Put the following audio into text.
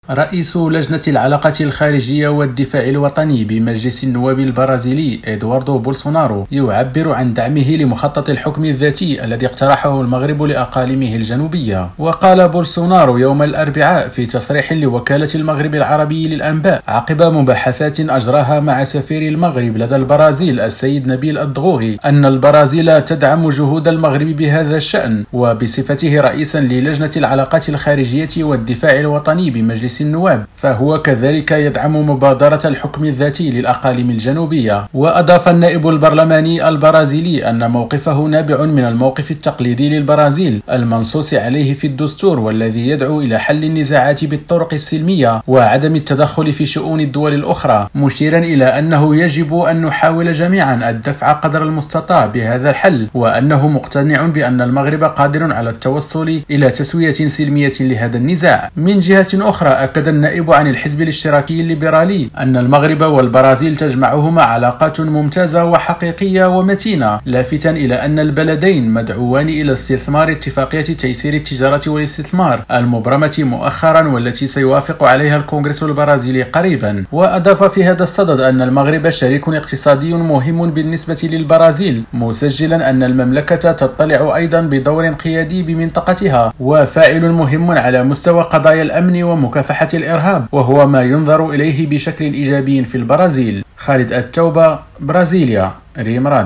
رئيس لجنة العلاقات الخارجية والدفاع الوطني بمجلس النواب البرازيلي إدواردو بولسونارو يعبر عن دعمه لمخطط الحكم الذاتي الذي اقترحه المغرب لأقاليمه الجنوبية. وقال بولسونارو يوم الأربعاء في تصريح لوكالة المغرب العربي للأنباء عقب مباحثات أجراها مع سفير المغرب لدى البرازيل السيد نبيل الدغوغي أن البرازيل تدعم جهود المغرب بهذا الشأن، وبصفته رئيسا للجنة العلاقات الخارجية والدفاع الوطني بمجلس النواب فهو كذلك يدعم مبادرة الحكم الذاتي للأقاليم الجنوبية. وأضاف النائب البرلماني البرازيلي أن موقفه نابع من الموقف التقليدي للبرازيل المنصوص عليه في الدستور، والذي يدعو إلى حل النزاعات بالطرق السلمية وعدم التدخل في شؤون الدول الأخرى، مشيرا إلى أنه يجب أن نحاول جميعا الدفع قدر المستطاع بهذا الحل، وأنه مقتنع بأن المغرب قادر على التوصل إلى تسوية سلمية لهذا النزاع. من جهة أخرى أكد النائب عن الحزب الاشتراكي الليبرالي أن المغرب والبرازيل تجمعهما علاقات ممتازة وحقيقية ومتينة، لافتا إلى أن البلدين مدعوان إلى استثمار اتفاقية تيسير التجارة والاستثمار المبرمة مؤخرا والتي سيوافق عليها الكونغرس البرازيلي قريبا. وأضاف في هذا الصدد أن المغرب شريك اقتصادي مهم بالنسبة للبرازيل، مسجلا أن المملكة تطلع أيضا بدور قيادي بمنطقتها وفاعل مهم على مستوى قضايا الأمن ومكافحة الإرهاب، وهو ما ينظر إليه بشكل إيجابي في البرازيل. خالد التوبة، برازيليا، ريم راديو.